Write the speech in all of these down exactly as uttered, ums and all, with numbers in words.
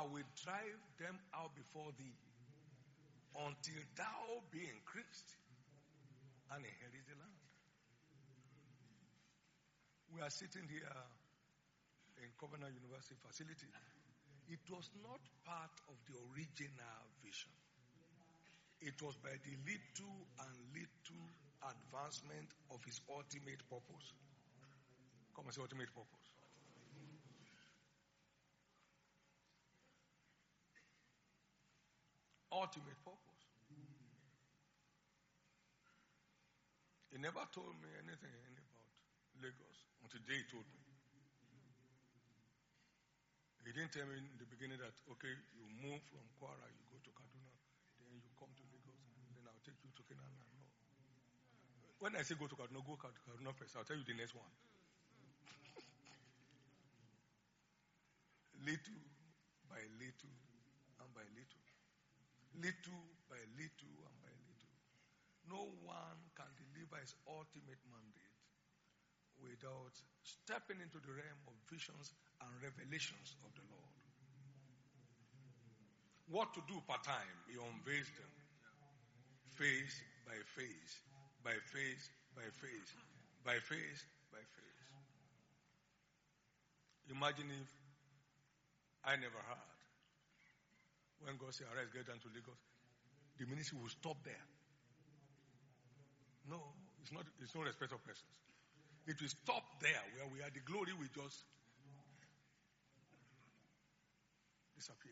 will drive them out before thee until thou be increased and inherit the land. We are sitting here in Covenant University facility. It was not part of the original vision. It was by the little and little advancement of his ultimate purpose. Come and say ultimate purpose. Ultimate purpose. He never told me anything about Lagos until today he told me. He didn't tell me in the beginning that, okay, you move from Kwara, you go to Kaduna, then you come to Lagos, then I'll take you to Canaan. No. When I say go to Kaduna, go to Kaduna first. I'll tell you the next one. Little by little and by little. Little by little and by little. No one can deliver his ultimate mandate without stepping into the realm of visions and revelations of the Lord. What to do per time, he unveils them. Phase by phase, by phase by phase, by phase by phase. Imagine if I never heard. When God said, arise, get down to Lagos, the ministry will stop there. No, it's not, it's no respect of persons. It will stop there where we are. The glory will just disappear.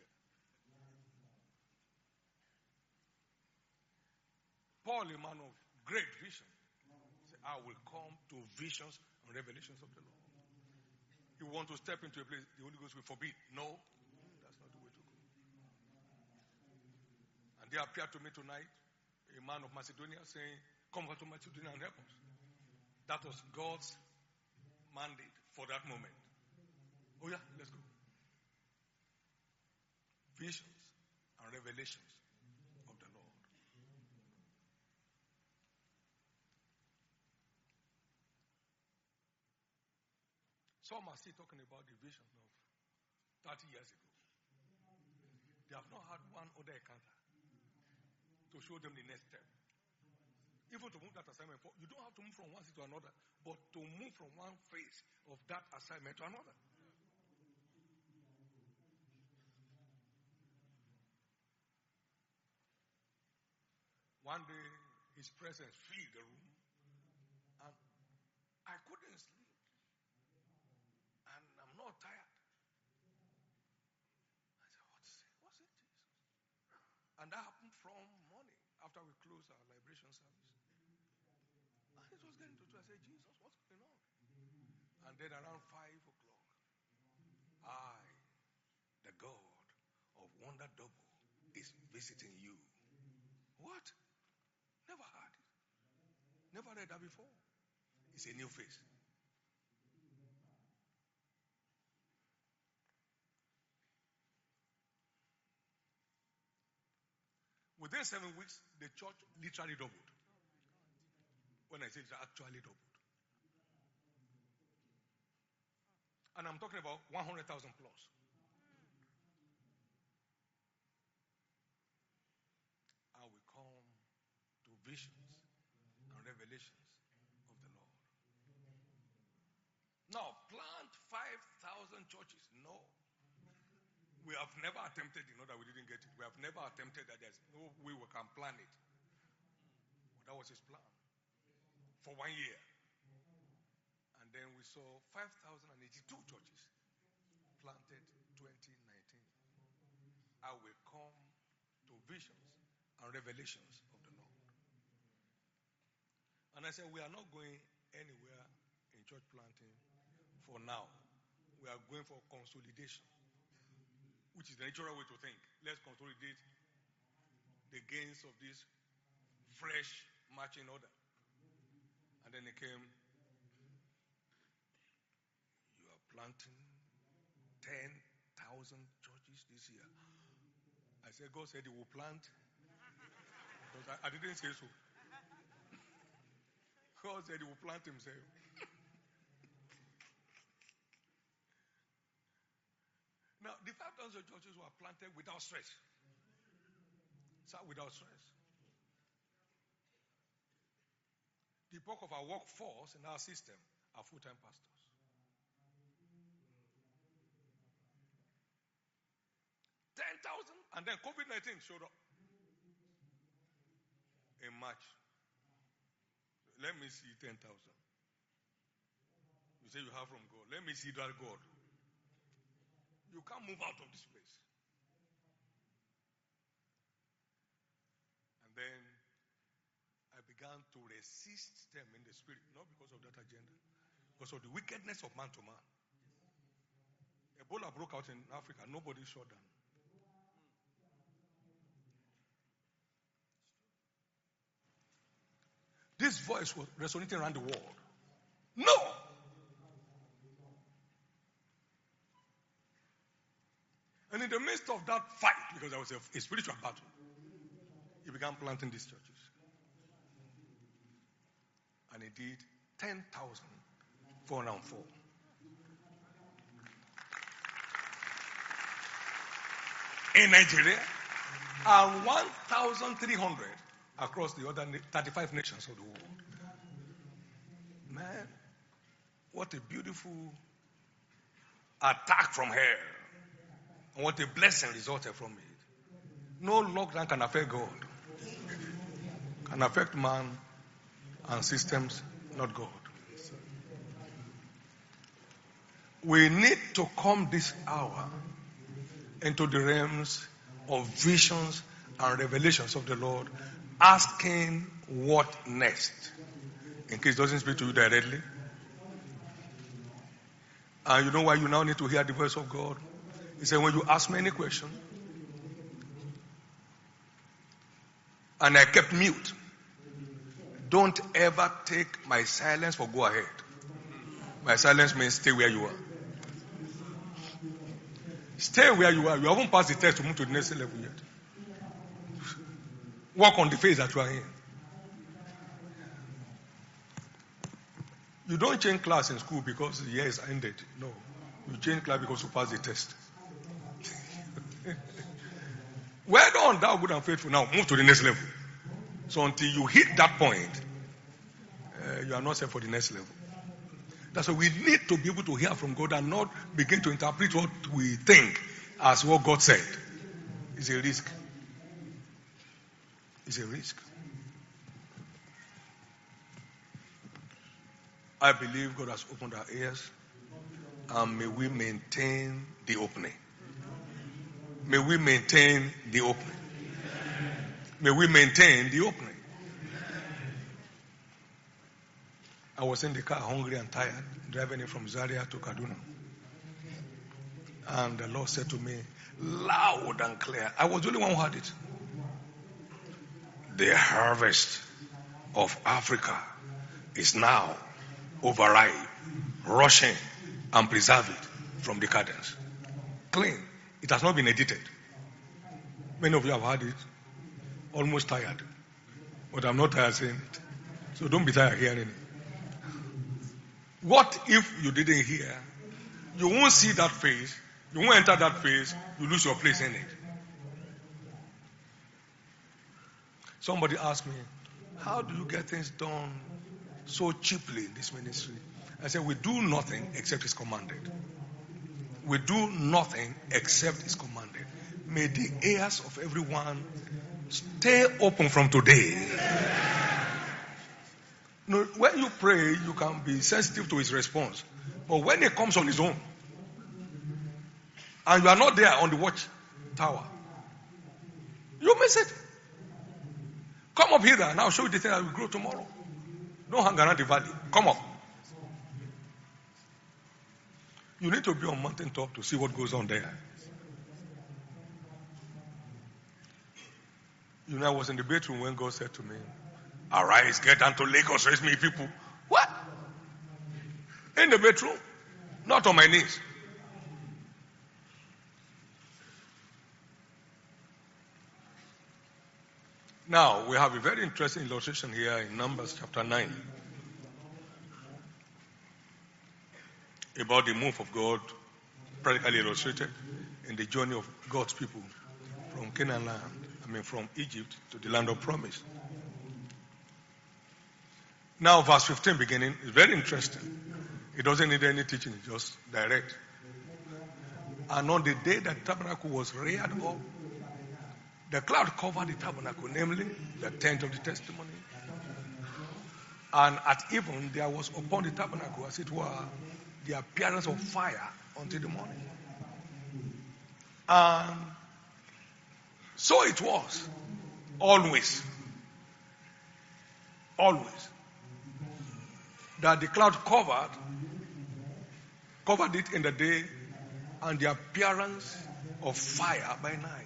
Paul, a man of great vision, said, I will come to visions and revelations of the Lord. You want to step into a place, the Holy Ghost will forbid. No, that's not the way to go. And they appeared to me tonight, a man of Macedonia, saying, come to Macedonia and help us. That was God's mandate for that moment. Oh yeah, let's go. Visions and revelations of the Lord. Some are still talking about the vision of thirty years ago. They have not had one other encounter to show them the next step. Even to move that assignment forward, you don't have to move from one city to another, but to move from one phase of that assignment to another. One day, his presence filled the room, and I couldn't sleep. And I'm not tired. I said, what's it? What's it, Jesus? And that happened from morning after we closed our liberation service. And it was getting to two. I said, Jesus, what's going on? And then around five o'clock, I, the God of Wonder Double, is visiting you. What? Never heard it. Never read that before. It's a new face. Within seven weeks, the church literally doubled. When I say it's actually doubled. And I'm talking about one hundred thousand plus. I will come to visions and revelations of the Lord. Now, plant five thousand churches. No. We have never attempted, you know, that we didn't get it. We have never attempted that there's no way we can plan it. But that was his plan. For one year. And then we saw five thousand eighty-two churches planted twenty nineteen. I will come to visions and revelations of the Lord. And I said, we are not going anywhere in church planting for now. We are going for consolidation, which is the natural way to think. Let's consolidate the gains of this fresh marching order. And then it came, you are planting ten thousand churches this year. I said, God said he will plant. Because I, I didn't say so. God said he will plant himself. Now, the five Thousands of churches were planted without stress. Sir, without stress. The bulk of our workforce in our system are full-time pastors. ten thousand, and then COVID nineteen showed up in March. Let me see ten thousand. You say you have from God. Let me see that God. You can't move out of this place. And then I began to resist them in the spirit, not because of that agenda, because of the wickedness of man to man. Ebola broke out in Africa. Nobody shut down. This voice was resonating around the world. No! And in the midst of that fight, because there was a, a spiritual battle, he began planting these churches. And he did ten thousand four hundred four. In Nigeria, and one thousand three hundred across the other thirty-five nations of the world. Man, what a beautiful attack from hell. And what a blessing resulted from it. No lockdown can affect God. Can affect man and systems, not God. We need to come this hour into the realms of visions and revelations of the Lord, asking what next, in case it doesn't speak to you directly. And you know why you now need to hear the voice of God? He said, when you ask me any question, and I kept mute, don't ever take my silence for go ahead. My silence means stay where you are. Stay where you are. You haven't passed the test to move to the next level yet. Work on the phase that you are in. You don't change class in school because the year is ended. No. You change class because you pass the test. Well done, thou good and faithful. Now move to the next level. So until you hit that point, uh, you are not set for the next level. That's why we need to be able to hear from God and not begin to interpret what we think as what God said. It's a risk. It's a risk. I believe God has opened our ears, and may we maintain the opening. May we maintain the opening. May we maintain the opening. I was in the car hungry and tired, driving in from Zaria to Kaduna. And the Lord said to me, loud and clear, I was the only one who heard it. The harvest of Africa is now overripe, rushing and preserve it from decadence. Clean. It has not been edited. Many of you have heard it. Almost tired. But I'm not tired saying it. So don't be tired hearing it. What if you didn't hear? You won't see that phase. You won't enter that phase. You lose your place in it. Somebody asked me, how do you get things done so cheaply in this ministry? I said, we do nothing except it's commanded. We do nothing except it's commanded. May the ears of everyone stay open from today. No, when you pray, you can be sensitive to his response. But when it comes on his own, and you are not there on the watch tower, you miss it. Come up here and I'll show you the thing that will grow tomorrow. Don't hang around the valley. Come up. You need to be on mountain top to see what goes on there. You know, I was in the bedroom when God said to me, arise, get down to Lagos, raise me people. What? In the bedroom? Not on my knees. Now, we have a very interesting illustration here in Numbers chapter nine about the move of God, practically illustrated. in the journey of God's people from Canaan land, I mean from Egypt to the land of promise. Now verse fifteen beginning is very interesting. It doesn't need any teaching, it's just direct. And on the day that the tabernacle was reared up, the cloud covered the tabernacle, namely the tent of the testimony. And at even there was upon the tabernacle, as it were, the appearance of fire until the morning. And so it was, always, always, that the cloud covered, covered it in the day, and the appearance of fire by night.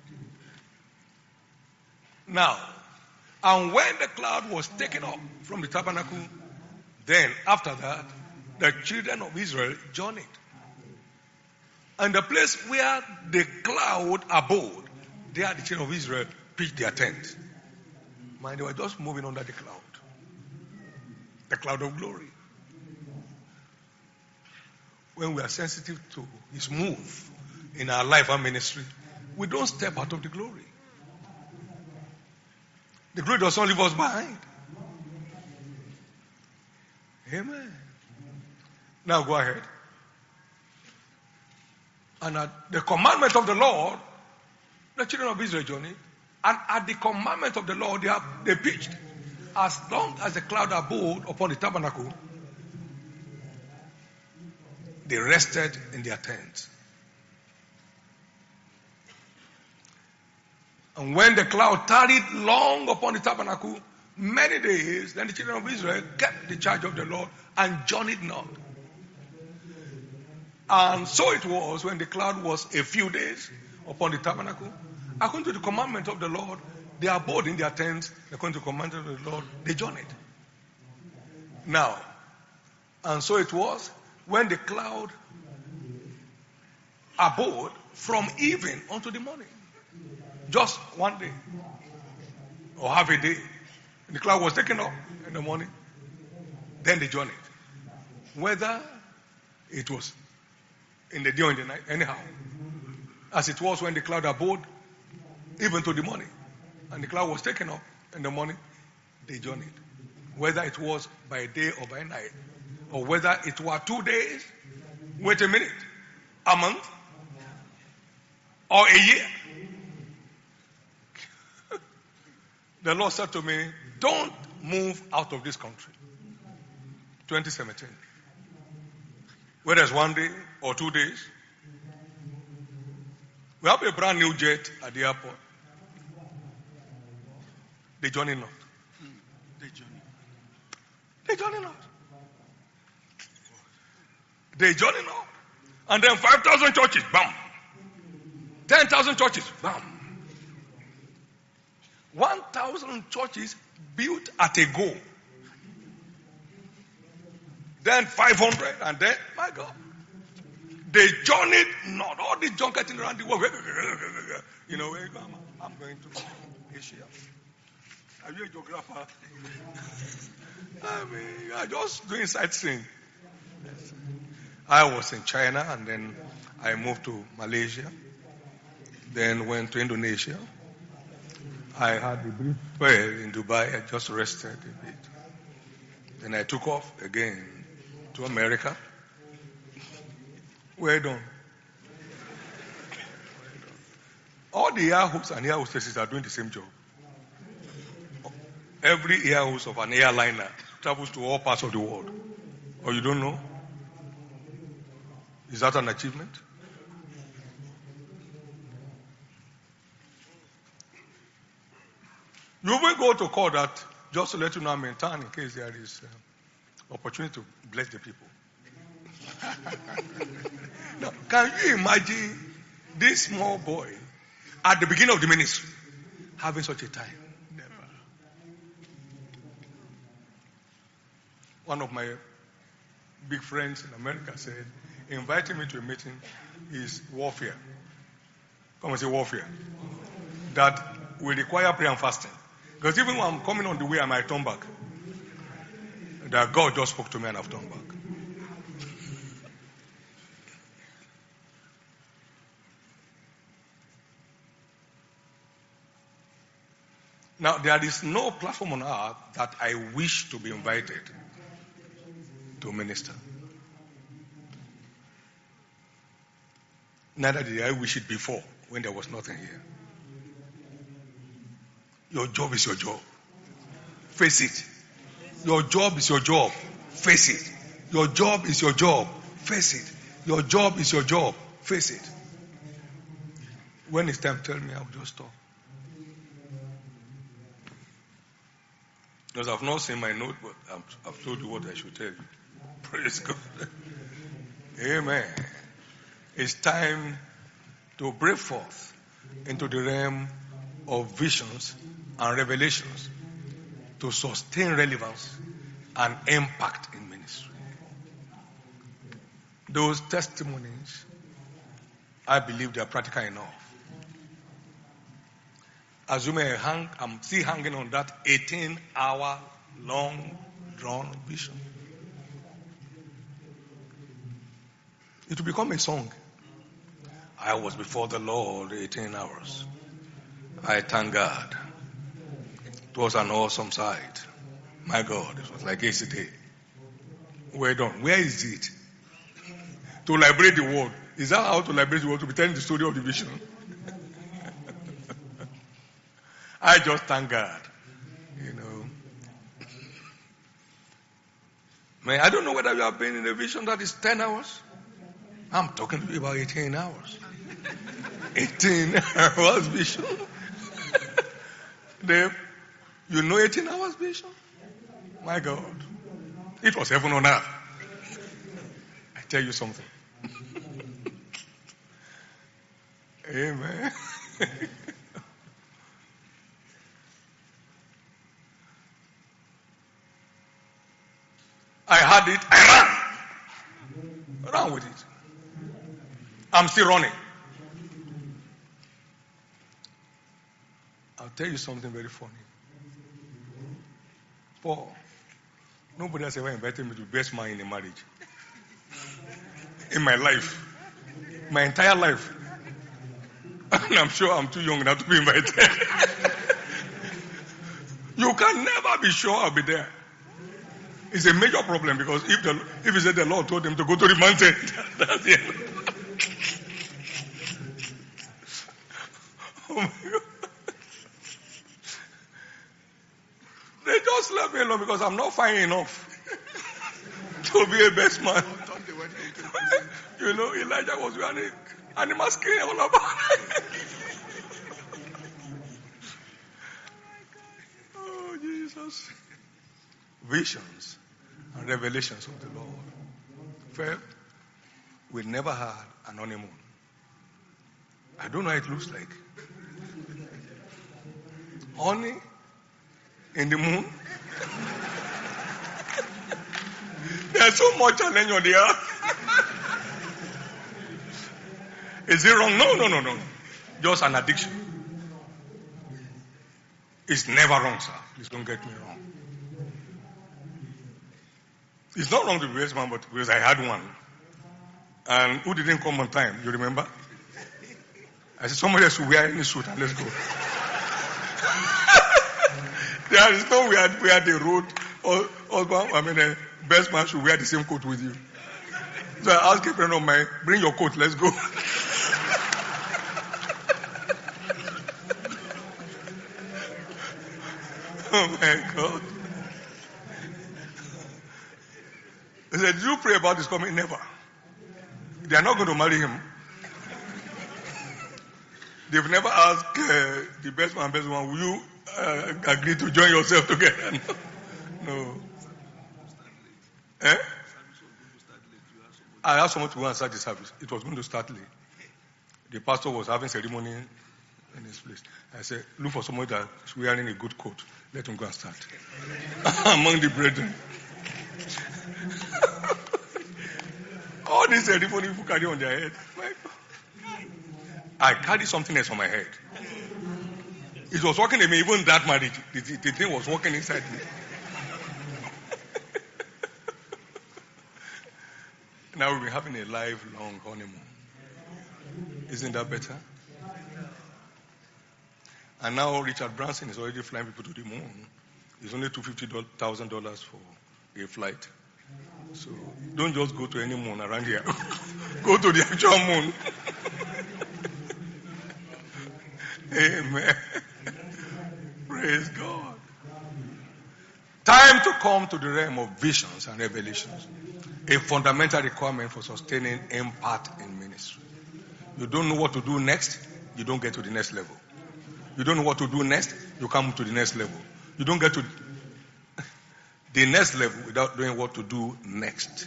Now, and when the cloud was taken up from the tabernacle, then after that, the children of Israel journeyed. And the place where the cloud abode, there the children of Israel pitched their tent. Man, they were just moving under the cloud. The cloud of glory. When we are sensitive to His move in our life and ministry, we don't step out of the glory. The glory does not leave us behind. Amen. Now go ahead. And at the commandment of the Lord, the children of Israel journeyed. And at the commandment of the Lord, they, have, they pitched. As long as the cloud abode upon the tabernacle, they rested in their tents. And when the cloud tarried long upon the tabernacle, many days, then the children of Israel kept the charge of the Lord and journeyed not. And so it was when the cloud was a few days upon the tabernacle. According to the commandment of the Lord, they abode in their tents. According to the commandment of the Lord, they journeyed. Now, and so it was when the cloud abode from even unto the morning. Just one day. Or half a day. And the cloud was taken up in the morning. Then they journeyed. Whether it was in the day or in the night, anyhow. As it was when the cloud abode, even to the morning. And the cloud was taken up in the morning, they journeyed. Whether it was by day or by night. Or whether it were two days, wait a minute, a month, or a year. The Lord said to me, don't move out of this country. twenty seventeen. Whether it's one day or two days. We have a brand new jet at the airport. They journey not. Mm, they journey. They journey not. They journey not. And then five thousand churches, bam. ten thousand churches, bam. one thousand churches built at a go. Then five hundred, and then, my God. They journeyed not. All this junketing around the world. You know, where you go? I'm going to Asia. Are you a geographer? I mean, you are just doing sightseeing. I was in China, and then I moved to Malaysia. Then went to Indonesia. I had a brief spell in Dubai. I just rested a bit. Then I took off again to America. Well done. All the air hosts and air hostesses are doing the same job. Every air host of an airliner travels to all parts of the world. Or you don't know? Is that an achievement? You will go to court that, just to let you know I'm in town in case there is uh, opportunity to bless the people. Now, can you imagine this small boy at the beginning of the ministry having such a time? Never. One of my big friends in America said, inviting me to a meeting is warfare. Come and say warfare. That will require prayer and fasting. Because even when I'm coming on the way, I might turn back. That God just spoke to me and I've turned back. Now, there is no platform on earth that I wish to be invited to minister. Neither did I wish it before when there was nothing here. Your job is your job. Face it. Your job is your job. Face it. Your job is your job. Face it. Your job is your job. Face it. When it's time, tell me, I'll just stop. Because I've not seen my note, but I've, I've told you what I should tell you. Praise God. Amen. It's time to break forth into the realm of visions and revelations to sustain relevance and impact in ministry. Those testimonies, I believe they are practical enough. As you may hang, I'm still hanging on that eighteen hour long drawn vision. It will become a song. I was before the Lord eighteen hours. I thank God. It was an awesome sight. My God, it was like yesterday. Well done. Where is it? To liberate the world. Is that how to liberate the world? To be telling the story of the vision? I just thank God. You know. Man, I don't know whether you have been in a vision that is ten hours. I'm talking to you about eighteen hours. eighteen hours vision. Dave, you know eighteen hours vision? My God. It was heaven on earth. I tell you something. Amen. I had it, I ran. Ran with it. I'm still running. I'll tell you something very funny. Paul, nobody has ever invited me to be best man in a marriage. In my life. My entire life. And I'm sure I'm too young now to be invited. You can never be sure I'll be there. It's a major problem because if the if he said the Lord told him to go to the mountain, that's it. Oh my God. They just left me alone because I'm not fine enough to be a best man. You know, Elijah was wearing animal skin all about. Oh, Jesus. Visions and revelations of the Lord. Fifth, we never had an honeymoon. I don't know how it looks like. Honey in the moon. There's so much challenge on the earth. Is it wrong? No, no, no, no. Just an addiction. It's never wrong, sir. Please don't get me wrong. It's not wrong to be best man, but because I had one. And who didn't come on time? You remember? I said, somebody else will wear any suit and let's go. There is no way we had the road. Or, or, I mean, the best man should wear the same coat with you. So I asked a friend of mine, bring your coat, let's go. Oh my God. He said, did you pray about this coming? Never. They are not going to marry him. They've never asked uh, the best man, best one, will you uh, agree to join yourself together? No. No. Eh? I asked someone to go and start the service. It was going to start late. The pastor was having ceremony in his place. I said, look for somebody that is wearing a good coat. Let him go and start. Among the brethren. All these ceremony people carry on their head. I carry something else on my head. It was working in me, even that marriage. The, the, the thing was working inside me. Now we'll be having a lifelong honeymoon. Isn't that better? And now Richard Branson is already flying people to the moon. It's only two hundred fifty thousand dollars for a flight. So don't just go to any moon around here. Go to the actual moon. Amen. Praise God. Time to come to the realm of visions and revelations. A fundamental requirement for sustaining impact in ministry. You don't know what to do next, you don't get to the next level. You don't know what to do next, you come to the next level. You don't get to the next level without knowing what to do next.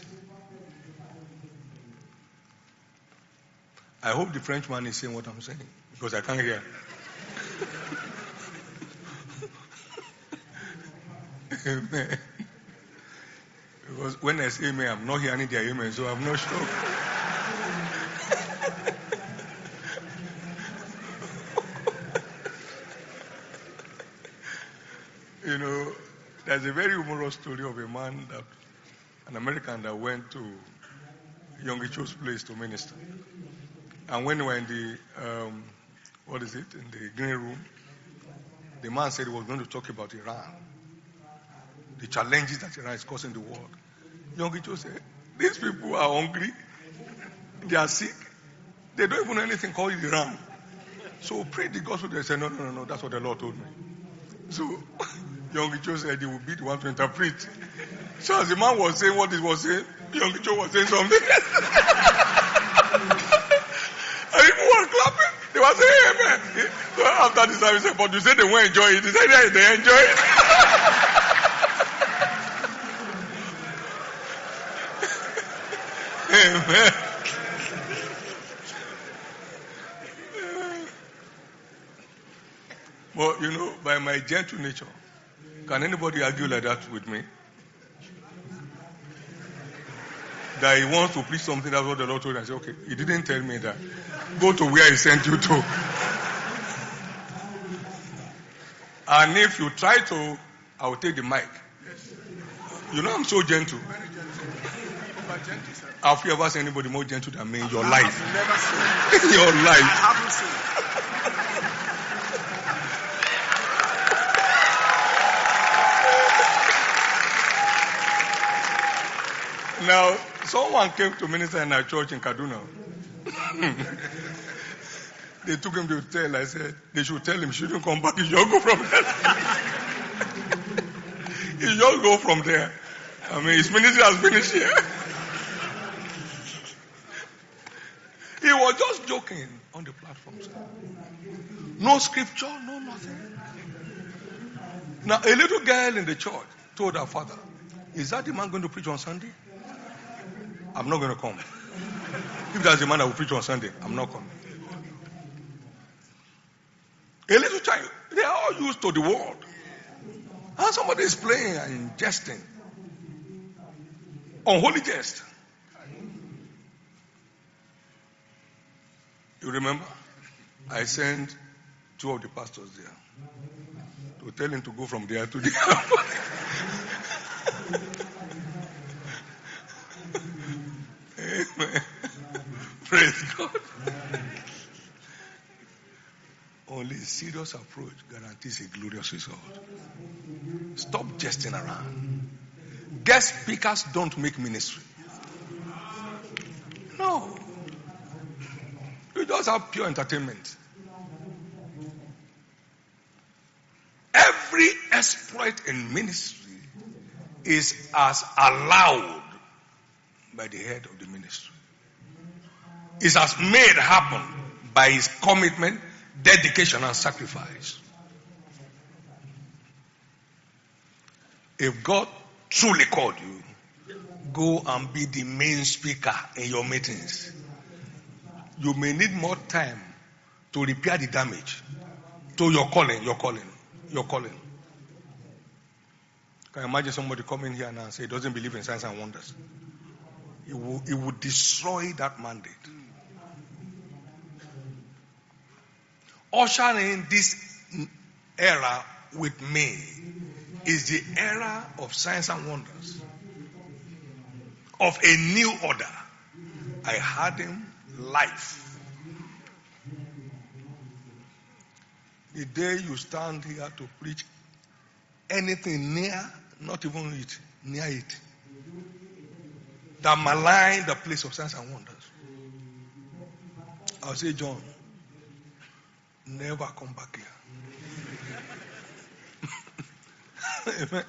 I hope the Frenchman is saying what I'm saying, because I can't hear. Amen. Because when I say amen, I'm not hearing their amen, so I'm not sure. You know, there's a very humorous story of a man, that, an American that went to Yonggi Cho's place to minister. And when we were in the, um, what is it, in the green room, the man said he was going to talk about Iran, the challenges that Iran is causing the world. Yonggi Cho said, these people are hungry, they are sick, they don't even know anything called Iran. So pray the gospel. They said, no, no, no, no, that's what the Lord told me. So Yonggi Cho said he would be the one to interpret. So as the man was saying what he was saying, Yonggi Cho was saying something. And people were clapping. They were saying amen. So after this time he said, but you said they won't enjoy it. He said, yeah, they enjoy it. Amen. But you know, by my gentle nature, can anybody argue like that with me? That he wants to preach something, that's what the Lord told him. I said, okay, he didn't tell me that. Go to where he sent you to. And if you try to, I will take the mic. You know I'm so gentle. Very gentle. But gentle, sir. Have you ever seen anybody more gentle than me in your life? I've never seen it. In your life. I haven't seen it. Now, someone came to minister in our church in Kaduna. They took him to the hotel. I said, they should tell him he shouldn't come back. He should go from there. He should go from there. I mean, his ministry has finished here. He was just joking on the platform. Sir. No scripture, no nothing. Now, a little girl in the church told her father, is that the man going to preach on Sunday? I'm not going to come. If that's the man that will preach on Sunday, I'm not coming. A little child, they are all used to the world. And somebody is playing and jesting. Unholy jest. You remember? I sent two of the pastors there to tell him to go from there to there. Amen. Praise God. Only a serious approach guarantees a glorious result. Stop jesting around. Guest speakers don't make ministry. No. You just have pure entertainment. Every exploit in ministry is as allowed by the head of the ministry. Is as made happen by his commitment, dedication, and sacrifice. If God truly called you, go and be the main speaker in your meetings. You may need more time to repair the damage to your calling, your calling, your calling. Can you imagine somebody coming here now and say he doesn't believe in signs and wonders? It will, it will destroy that mandate. Ushering this era with me is the era of signs and wonders, of a new order. I had him live. The day you stand here to preach anything near, not even it, near it, that malign the place of signs and wonders, I'll say, John, never come back here. Amen.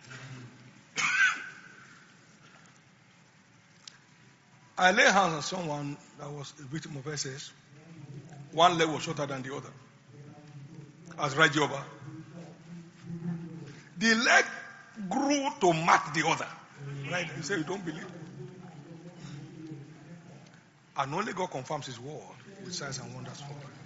I lay hands on someone that was a victim of S S. One leg was shorter than the other. As Rajoba. The leg grew to match the other. Right? You say you don't believe. And only God confirms His word with signs and wonders for it.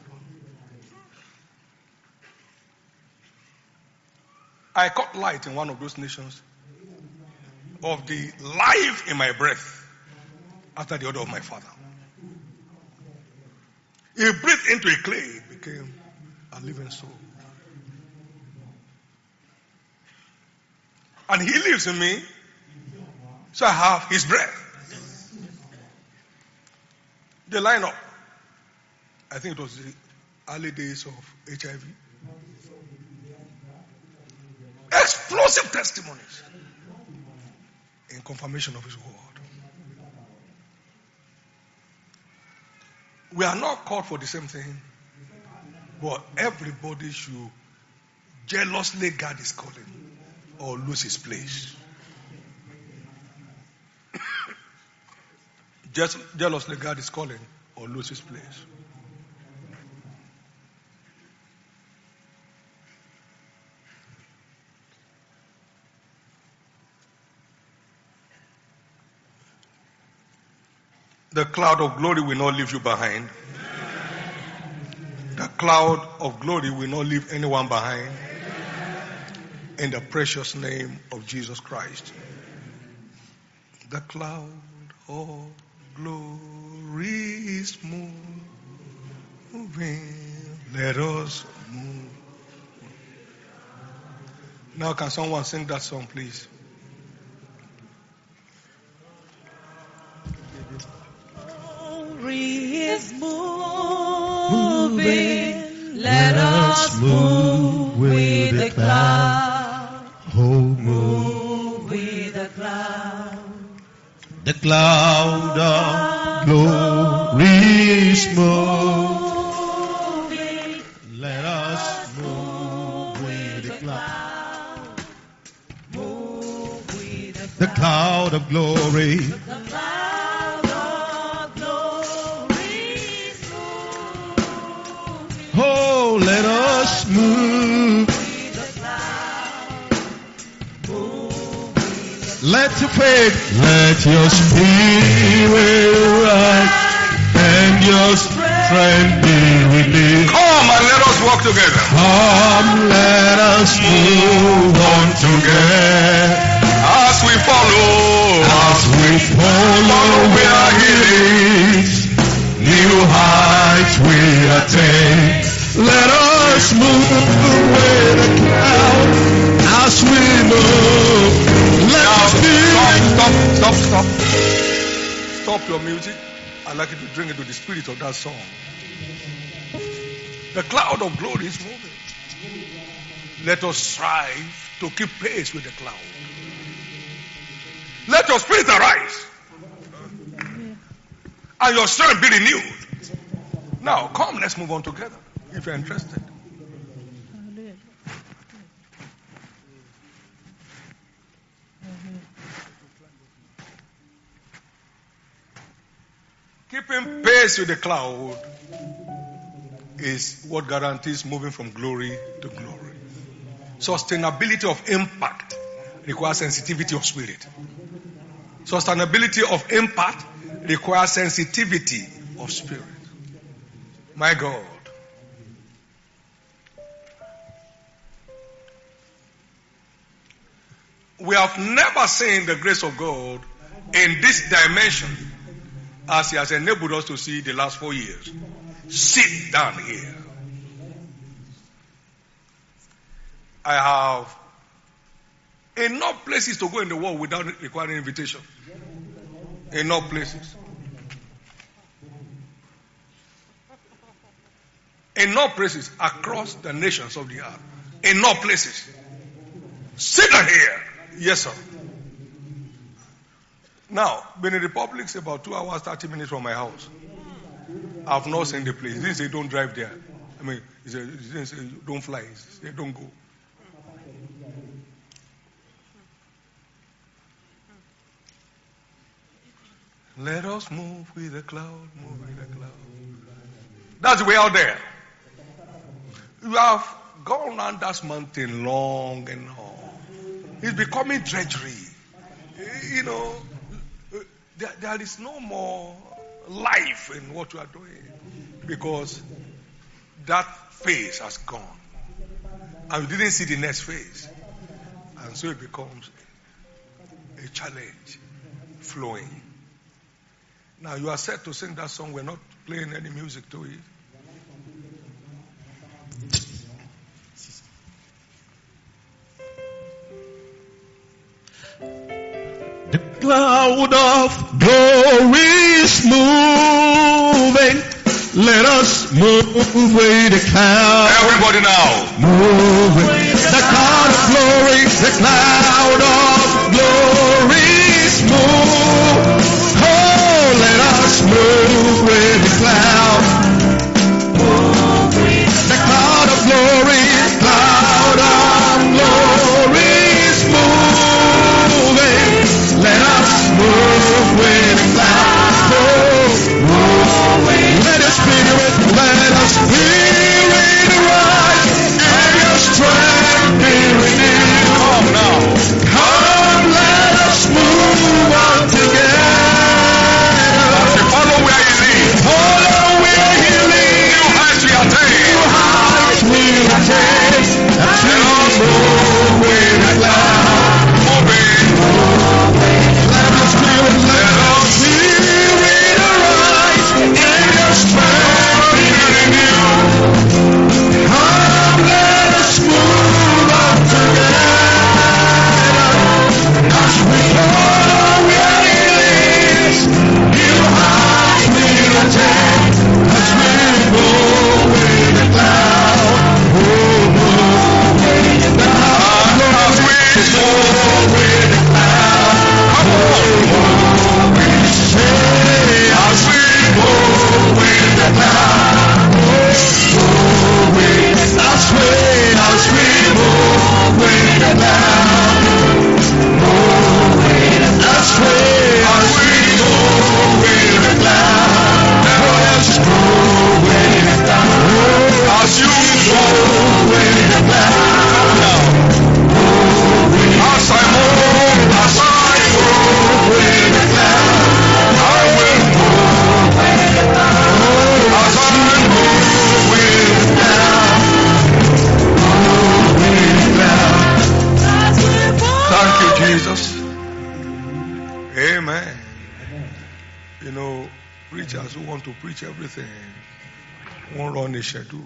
I caught light in one of those nations of the life in my breath after the order of my father. He breathed into a clay, it became a living soul. And He lives in me, so I have His breath. They line up. I think it was the early days of H I V. Explosive testimonies in confirmation of His word. We are not called for the same thing, but everybody should jealously guard his calling or lose his place. Just jealously guard his calling or lose his place. The cloud of glory will not leave you behind. The cloud of glory will not leave anyone behind. In the precious name of Jesus Christ. The cloud of glory is moving. Let us move. Now can someone sing that song, please? Is moving, let us move with the cloud. Oh, Move with the cloud. the cloud of glory is moving. Let us move with the cloud. Move with the The cloud of glory. The cloud of glory is moving. Oh, let us move. With the cloud. Move with the Let your faith, let your spirit rise, and your strength be released. Come and let us walk together. Come, let us move on together. As we follow, As we follow where He leads, new heights we attain. Let us move away the cloud as we move. Let now us be. stop, stop, stop, stop. Stop your music. I'd like you to drink into the spirit of that song. The cloud of glory is moving. Let us strive to keep pace with the cloud. Let your spirit arise and your strength be renewed. Now, come, let's move on together if you're interested. Keeping pace with the cloud is what guarantees moving from glory to glory. Sustainability of impact requires sensitivity of spirit. Sustainability of impact requires sensitivity of spirit. My God. We have never seen the grace of God in this dimension as He has enabled us to see the last four years. Sit down here. I have enough places to go in the world without requiring invitation. In all places. In all places across the nations of the earth. In all places. Sit down here. Yes, sir. Now, Benin Republic is about two hours, thirty minutes from my house. I've not seen the place. He didn't say don't drive there. I mean, he, said, he didn't say don't fly. He said don't go. Let us move with the cloud, move with the cloud. That's the way out there. You have gone around that mountain long and long. It's becoming drudgery. You know, there, there is no more life in what you are doing because that phase has gone. And you didn't see the next phase. And so it becomes a challenge flowing. Now you are set to sing that song. We're not playing any music to it. The cloud of glory is moving. Let us move with the cloud. Everybody now. Move with the cloud of glory. The cloud of glory is moving. Oh, let us move with the cloud. The cloud of glory. Cloud of glory is moving. Let us move with the cloud. Oh, let us spirit, let us spirit arise, and your strength be renewed. Come now. Come, let us move on together. Follow where you lead. Follow where he leads. New heights we attain. New heights we attain. As we move with the cloud. Moving. Let us spirit, let us spirit arise, and your strength be renewed. Come, let us move on together. As we follow where he leads, new heights we attain. As we move with the cloud, oh, move with the cloud. As we move with the cloud, come on, move with the say. As we move with the cloud, move with the as we, as we move with the cloud, move with the as we, as we move with the cloud, let us move with the cloud. As you move with the cloud, as I move, as I move with the cloud, I will move with the cloud. As I move with the cloud, move with the cloud. Thank you, Jesus. Amen. You know, preachers who want to preach everything won't run a schedule.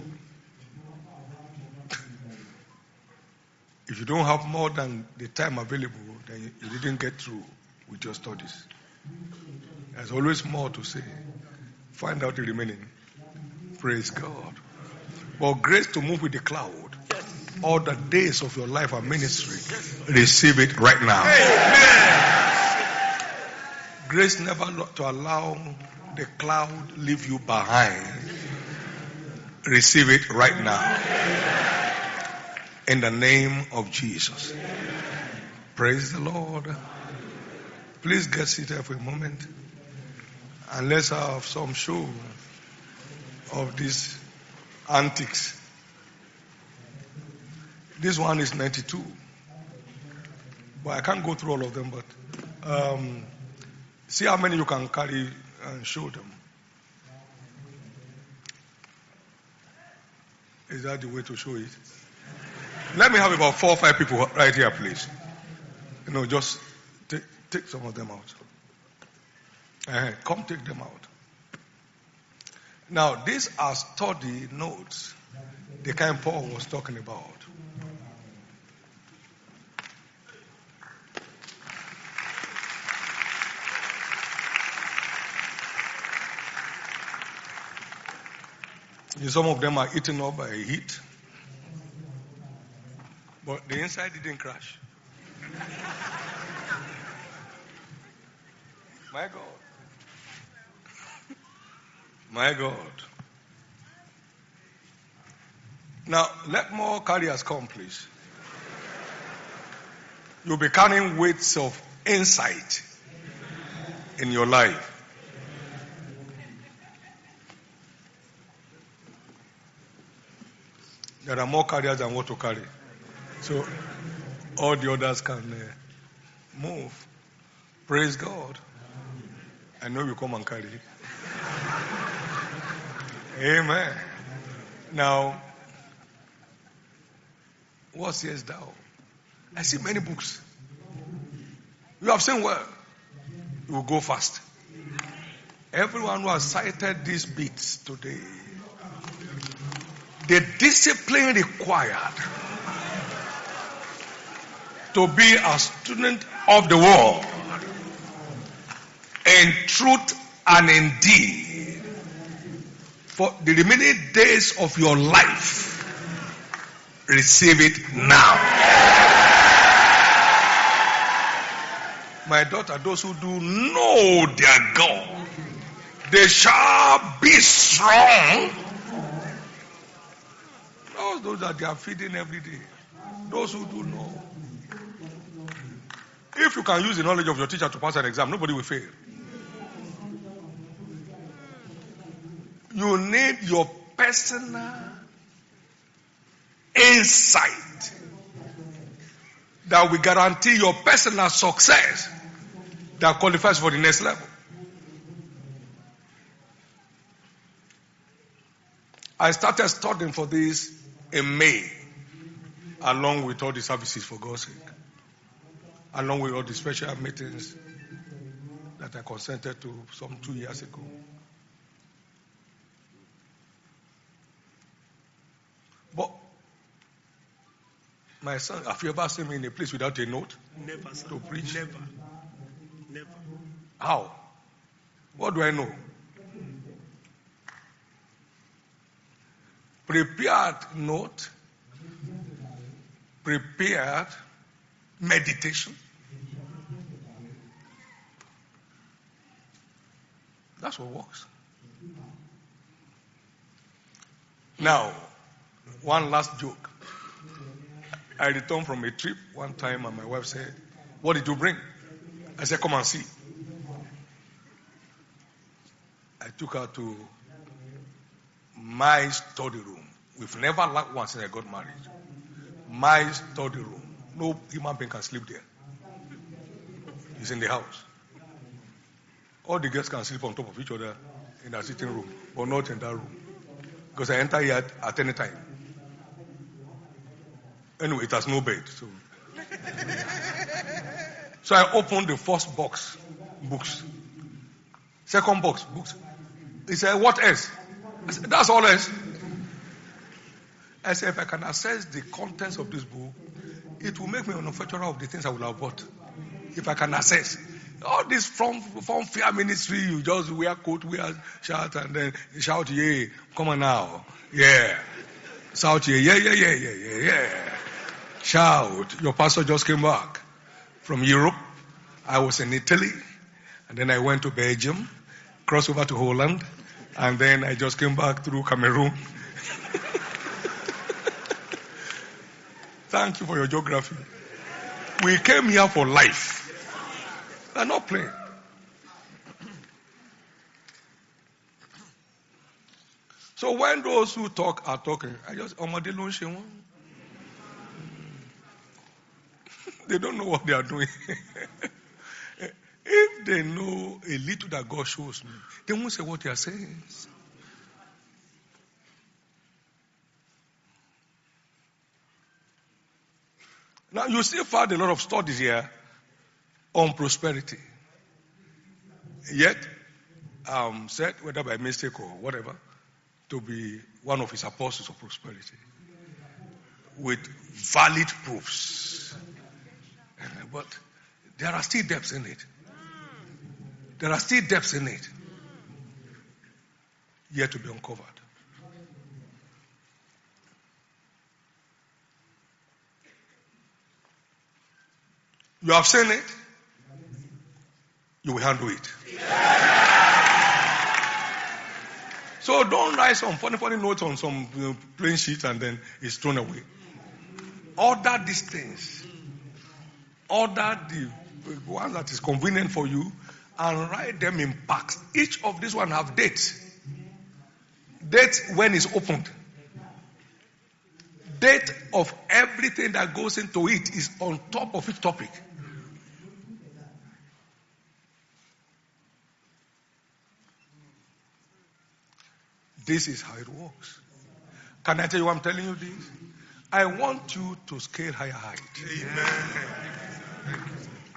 If you don't have more than the time available, then you didn't get through with your studies. There's always more to say. Find out the remaining. Praise God. But grace to move with the cloud. All the days of your life and ministry, receive it right now. Amen. Grace never to allow the cloud leave you behind. Receive it right now. In the name of Jesus. Praise the Lord. Please get seated for a moment. And let's have some show of these antics. This one is ninety-two. But I can't go through all of them, but um, see how many you can carry and show them. Is that the way to show it? Let me have about four or five people right here, please. You know, just take, take some of them out. Uh, come take them out. Now, these are study notes, the kind Paul was talking about. Some of them are eaten up by heat. But the inside didn't crash. My God. My God. Now, let more carriers come, please. You'll be carrying weights of insight in your life. There are more carriers than what to carry. So, all the others can uh, move. Praise God. I know you come and carry. Amen. Now, what says thou? I see many books. You have seen well. You will go fast. Everyone who has cited these bits today, the discipline required to be a student of the world in truth and in deed for the remaining days of your life, receive it now. My daughter, those who do know their God, they shall be strong. Those, those that they are feeding every day. Those who do know. If you can use the knowledge of your teacher to pass an exam, nobody will fail. You need your personal insight that will guarantee your personal success that qualifies for the next level. I started studying for this in May, along with all the services, for God's sake, along with all the special meetings that I consented to some two years ago. But my son, have you ever seen me in a place without a note? Never, sir. To preach? Never. Never. How? What do I know? Prepared note, prepared meditation. That's what works. Now, one last joke. I returned from a trip one time and my wife said, "What did you bring?" I said, "Come and see." I took her to my study room. We've never lacked one since I got married. My study room. No human being can sleep there. It's in the house. All the guests can sleep on top of each other in their sitting room, but not in that room. Because I enter here at, at any time. Anyway, it has no bed. So, so I opened the first box, books. Second box, books. He said, "What else?" I said, "That's all else." I said, "If I can access the contents of this book, it will make me an manufacturer of the things I would have bought. If I can access. All this from, from fear ministry, you just wear coat, wear shirt, and then shout, "Yeah, come on now. Yeah." Shout, "Yeah, yeah, yeah, yeah, yeah, yeah, yeah." Shout. Your pastor just came back from Europe. I was in Italy. And then I went to Belgium, crossed over to Holland, and then I just came back through Cameroon. Thank you for your geography. We came here for life. We're not playing. So when those who talk are talking, I just, they don't know what they are doing. If they know a little that God shows me, they won't say what they are saying. Now you still find a lot of studies here on prosperity. Yet, um, said, whether by mistake or whatever, to be one of his apostles of prosperity. With valid proofs. But there are still depths in it. There are still depths in it. Yet to be uncovered. You have seen it. You will handle it. So don't write some funny, funny notes on some you know, plain sheet and then it's thrown away. Order these things. Order the one that is convenient for you and write them in packs. Each of these one have dates. Date when it's opened. Date of everything that goes into it is on top of each topic. This is how it works. Can I tell you why I'm telling you this? I want you to scale higher height. Amen.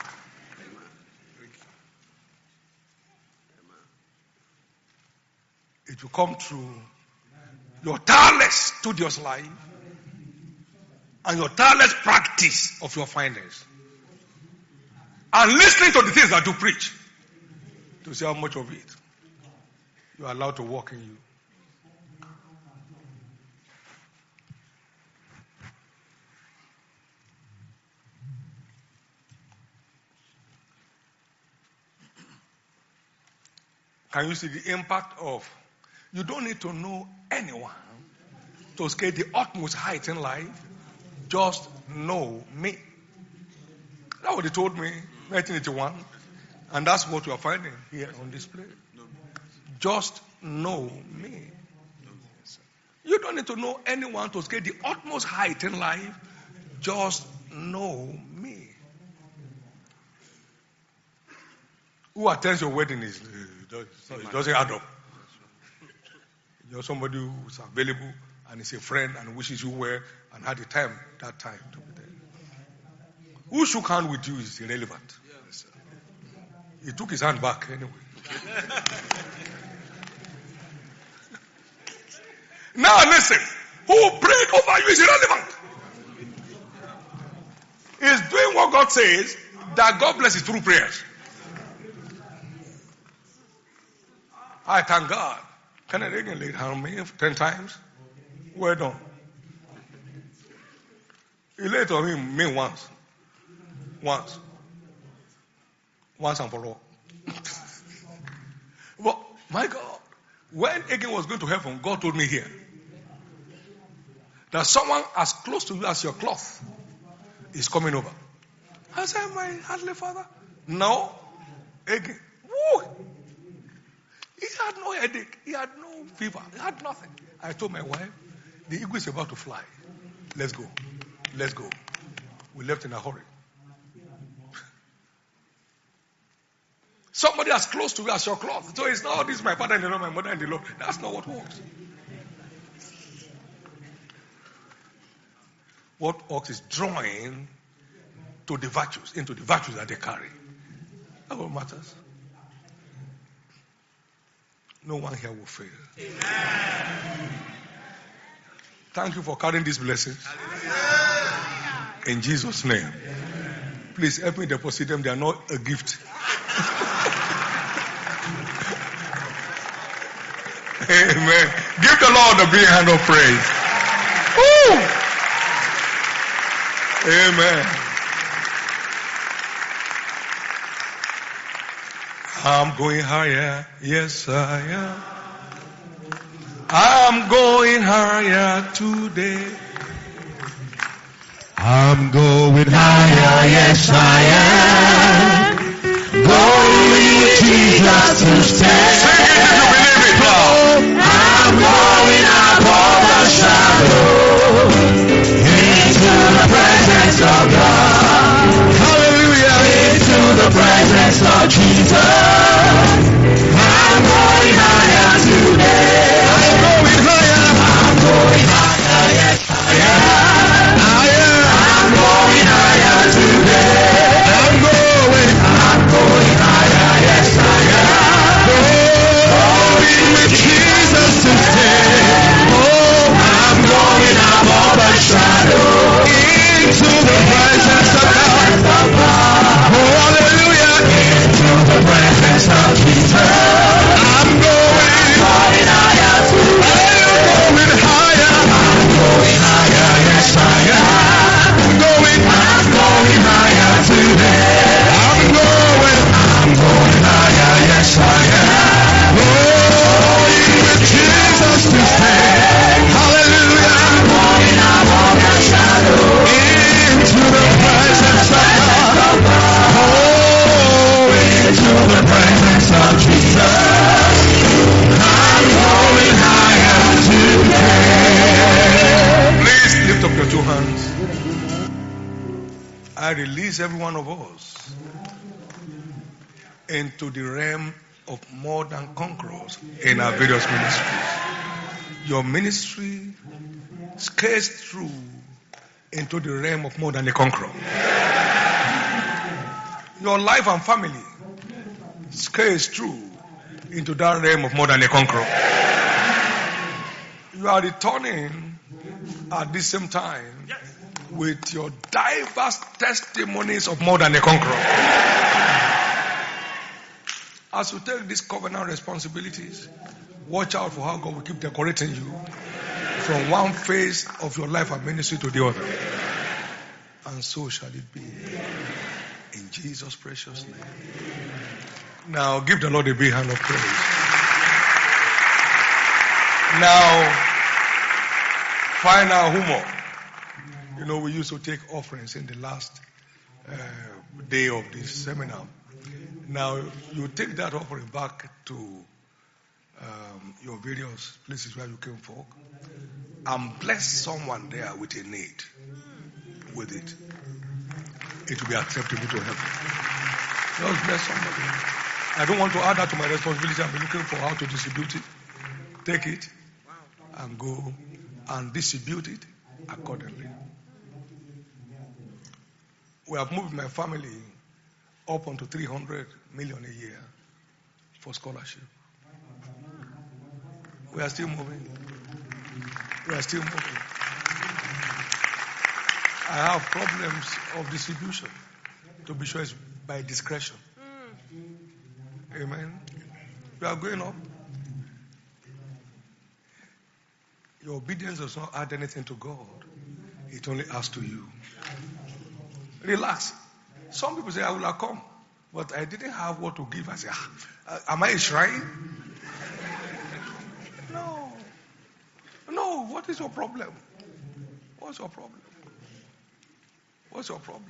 It will come through your tireless studious life and your tireless practice of your findings. And listening to the things that you preach to see how much of it you are allowed to work in you. Can you see the impact of, you don't need to know anyone to scale the utmost height in life. Just know me. That's what they told me in nineteen eighty-one. And that's what you are finding here on display. Just know me. You don't need to know anyone to scale the utmost height in life. Just know me. Who attends your wedding is it doesn't add up. You're somebody who's available and is a friend and wishes you well and had the time that time to be there. Who shook hand with you is irrelevant. He took his hand back anyway. Now listen, who prayed over you is irrelevant. He's doing what God says, that God blesses through prayers. I thank God. Kenneth Hagin laid hand on me ten times. Well done. He laid on me, me once. Once. Once and for all. But my God, when Hagin was going to heaven, God told me here that someone as close to you as your cloth is coming over. I said, my heavenly Father, no. Hagin, woo. He had no headache. He had no fever. He had nothing. I told my wife, the eagle is about to fly. Let's go. Let's go. We left in a hurry. Somebody as close to you as your cloth. So it's not, oh, this is my father in the Lord, my mother in the Lord. That's not what works. What works is drawing to the virtues, into the virtues that they carry. That's what matters. No one here will fail. Amen. Thank you for carrying these blessings. In Jesus' name. Amen. Please help me deposit them. They are not a gift. Amen. Give the Lord a big hand of praise. Woo! Amen. I'm going higher, yes I am. I'm going higher today. I'm going higher, yes I am. Going with Jesus to stay. Sing it if you believe it now. I'm going above the shadow into the presence of God. Hallelujah. Into the presence of Jesus. I'm going higher today. I'm going higher. I'm going higher, yes I am. Higher. I'm going higher today. I'm going. I'm going higher, yes I am. Going with Jesus to stay. Oh, I'm going above the shadow into the presence of God. Oh, hallelujah. Into the presence I release every one of us into the realm of more than conquerors in our various ministries. Your ministry scales through into the realm of more than a conqueror. Your life and family scales through into that realm of more than a conqueror. You are returning at the same time with your diverse testimonies of more than a conqueror. As you take these covenant responsibilities, watch out for how God will keep decorating you from one phase of your life and ministry to the other. And so shall it be. In Jesus' precious name. Now, give the Lord a big hand of praise. Now, final humor. You know, we used to take offerings in the last uh, day of this seminar. Now, you take that offering back to um, your various places where you came from and bless someone there with a need with it. It will be acceptable to heaven. Just bless somebody. I don't want to add that to my responsibility. I'm looking for how to distribute it. Take it and go and distribute it accordingly. We have moved my family up onto three hundred million a year for scholarship. We are still moving. We are still moving. I have problems of distribution. To be sure, it's by discretion. Amen. We are going up. Your obedience does not add anything to God. It only adds to you. Relax. Some people say, I will have come. But I didn't have what to give. I say, ah, am I a shrine? No. No. What is your problem? What's your problem? What's your problem?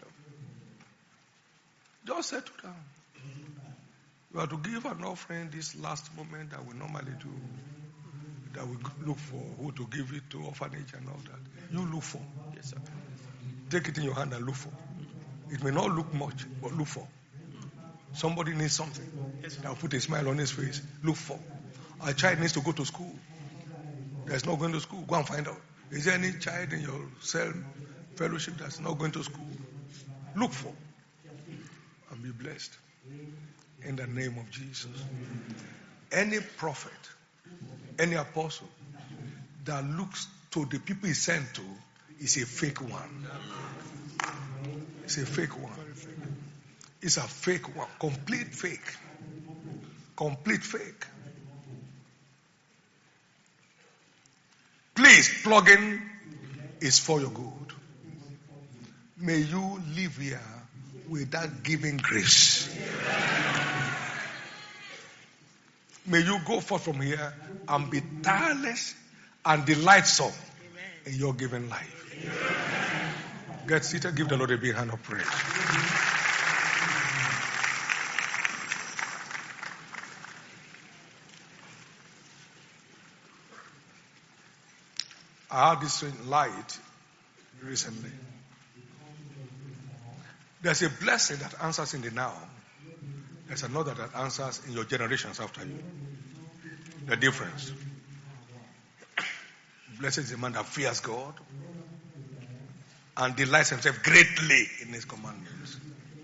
Just settle down. You have to give an offering this last moment that we normally do. That we look for who to give it to, orphanage and all that. You look for. Yes, sir. Take it in your hand and look for. It may not look much, but look for. Somebody needs something. Yes, that will put a smile on his face. Look for. A child needs to go to school. There's not going to school. Go and find out. Is there any child in your cell fellowship that's not going to school? Look for. And be blessed. In the name of Jesus. Any prophet, any apostle that looks to the people he's sent to is a fake one. It's a fake one. It's a fake one. Complete fake. Complete fake. Please, plug-in is for your good. May you live here with that giving grace. May you go forth from here and be tireless and delightsome in your given life. Amen. Get seated. Give the Lord a big hand of praise. I had this light recently. There's a blessing that answers in the now. There's another that answers in your generations after you. The difference. Blessed is the man that fears God and delights himself greatly in his commandments.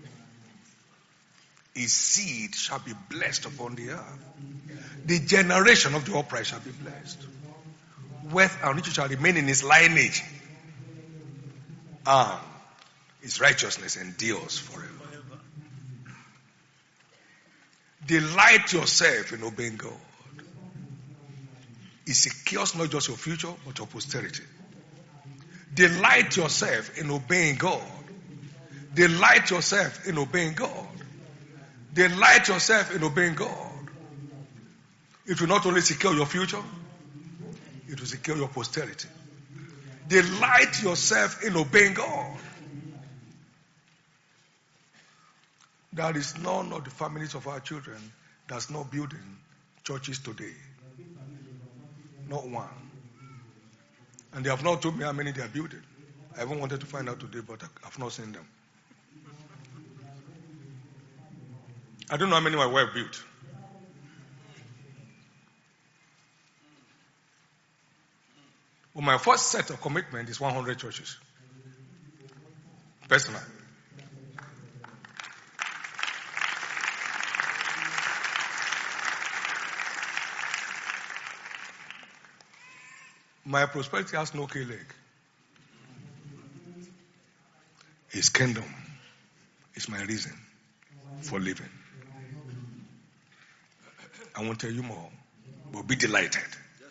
His seed shall be blessed upon the earth. The generation of the upright shall be blessed. Wealth and riches shall remain in his lineage. And his righteousness endures forever. Delight yourself in obeying God. It secures not just your future, but your posterity. Delight yourself in obeying God. Delight yourself in obeying God. Delight yourself in obeying God. It will not only secure your future, it will secure your posterity. Delight yourself in obeying God. There is none of the families of our children that's not building churches today. Not one. And they have not told me how many they are building. I haven't wanted to find out today, but I've not seen them. I don't know how many my wife built. But my first set of commitment is one hundred churches. Personal. My prosperity has no K leg. His kingdom is my reason for living. I won't tell you more, but be delighted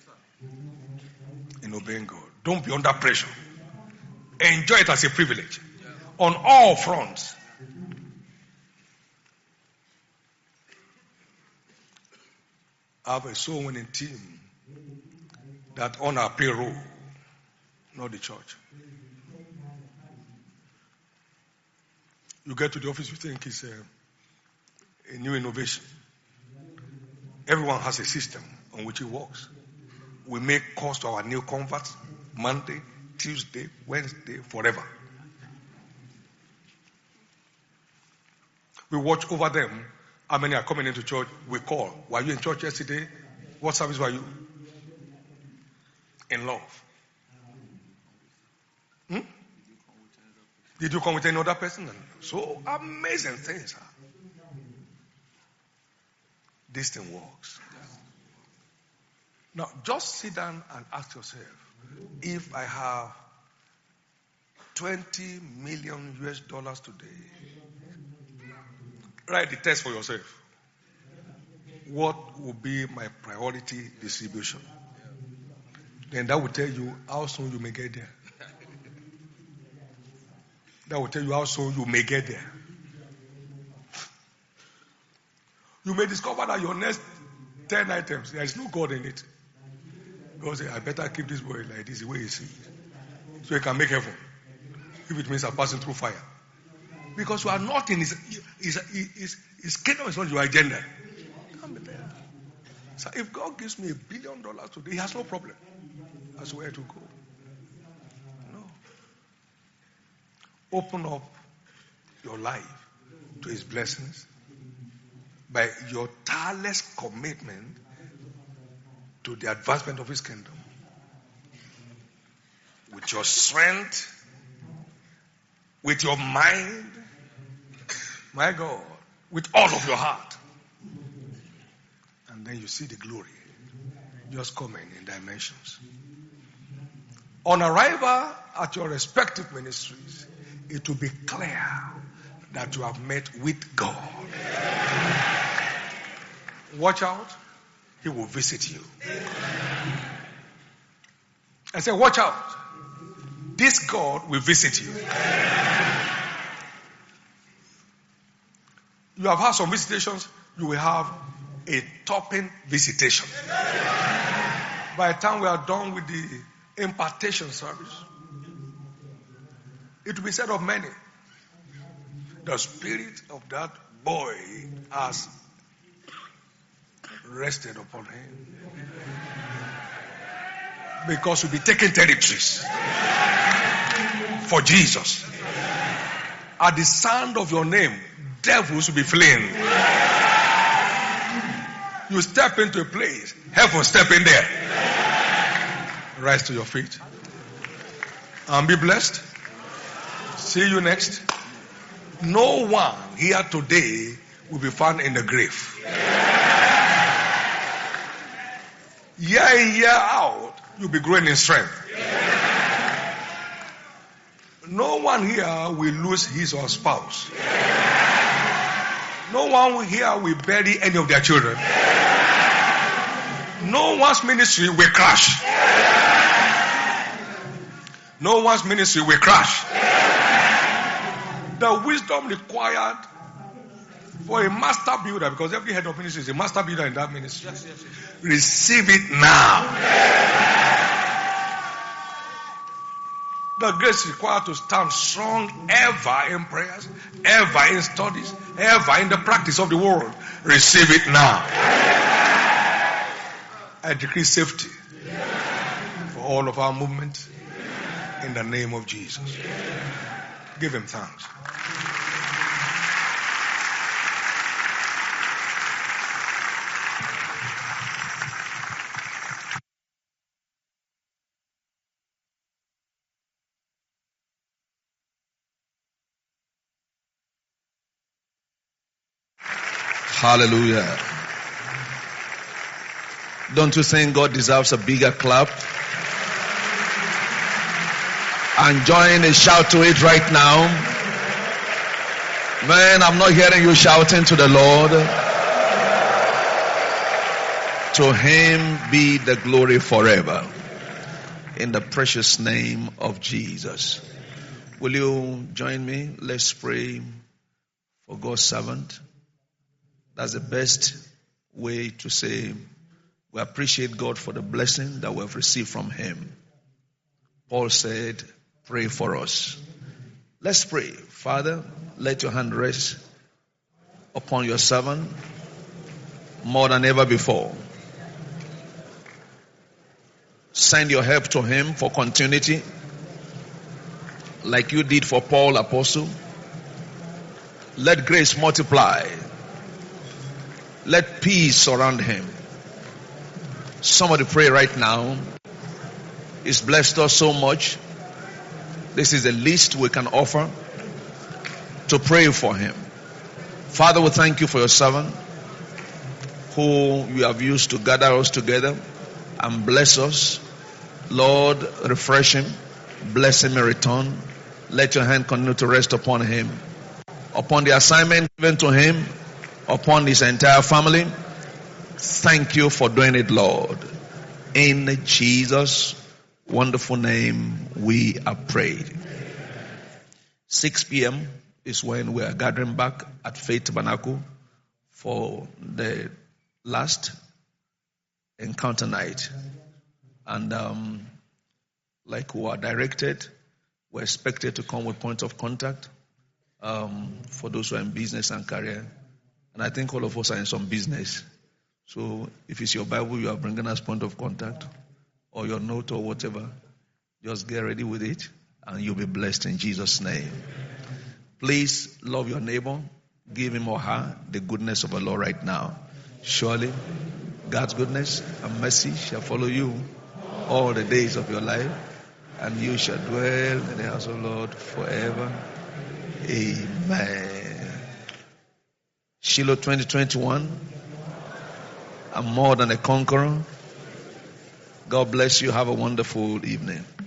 in obeying God. Don't be under pressure. Enjoy it as a privilege on all fronts. I have a soul winning team that on our payroll, not the church. You get to the office, you think it's a, a new innovation. Everyone has a system on which it works. We make calls to our new converts Monday, Tuesday, Wednesday, forever. We watch over them. How many are coming into church? We call. Were you in church yesterday? What service were you? In love. Hmm? Did you come with any other person? So amazing things. Huh? This thing works. Now, just sit down and ask yourself, if I have twenty million U S dollars today, write the test for yourself. What will be my priority distribution? Then that will tell you how soon you may get there. That will tell you how soon you may get there. You may discover that your next ten items, there is no God in it. God says, I better keep this boy like this, the way he sees. So he can make heaven. If it means I'm passing through fire. Because you are not in his, his, his, his kingdom is not your agenda. Can't be there. So if God gives me a billion dollars today, he has no problem. That's where to go. No. Open up your life to his blessings by your tireless commitment to the advancement of his kingdom. With your strength, with your mind, my God, with all of your heart. And then you see the glory just coming in dimensions. On arrival at your respective ministries, it will be clear that you have met with God. Watch out, he will visit you. I say, watch out, this God will visit you. You have had some visitations, you will have a topping visitation. By the time we are done with the impartation service, it will be said of many, the spirit of that boy has rested upon him. Because we'll be taking territories for Jesus. At the sound of your name, devils will be fleeing. You step into a place, heaven step in there. Rise to your feet and be blessed. See you next. No one here today will be found in the grave. Year in, year out, you'll be growing in strength. No one here will lose his or spouse. No one here will bury any of their children. No one's ministry will crash. No one's ministry will crash. The wisdom required for a master builder, because every head of ministry is a master builder in that ministry. Yes, yes, yes. Receive it now. The grace required to stand strong ever in prayers, ever in studies, ever in the practice of the word. Receive it now. I decree safety for all of our movement in the name of Jesus. Give him thanks. Hallelujah. Don't you think God deserves a bigger clap? And join a shout to it right now. Man, I'm not hearing you shouting to the Lord. To him be the glory forever. In the precious name of Jesus. Will you join me? Let's pray for God's servant. That's the best way to say we appreciate God for the blessing that we have received from him. Paul said, pray for us. Let's pray. Father, let your hand rest upon your servant more than ever before. Send your help to him for continuity, like you did for Paul, apostle. Let grace multiply. Let peace surround him. Somebody pray right now. He's blessed us so much. This is the least we can offer to pray for him. Father, we thank you for your servant who you have used to gather us together and bless us. Lord, refresh him. Bless him in return. Let your hand continue to rest upon him. Upon the assignment given to him. Upon his entire family. Thank you for doing it, Lord. In Jesus' wonderful name we are prayed. six p.m. is when we are gathering back at Faith Tabernacle for the last encounter night. And um, like we are directed, we're expected to come with point of contact um, for those who are in business and career. And I think all of us are in some business. So if it's your Bible, you are bringing us point of contact or your note or whatever, just get ready with it and you'll be blessed in Jesus' name. Please love your neighbor. Give him or her the goodness of the Lord right now. Surely God's goodness and mercy shall follow you all the days of your life, and you shall dwell in the house of the Lord forever. Amen. Shiloh twenty twenty-one. I'm more than a conqueror. God bless you. Have a wonderful evening.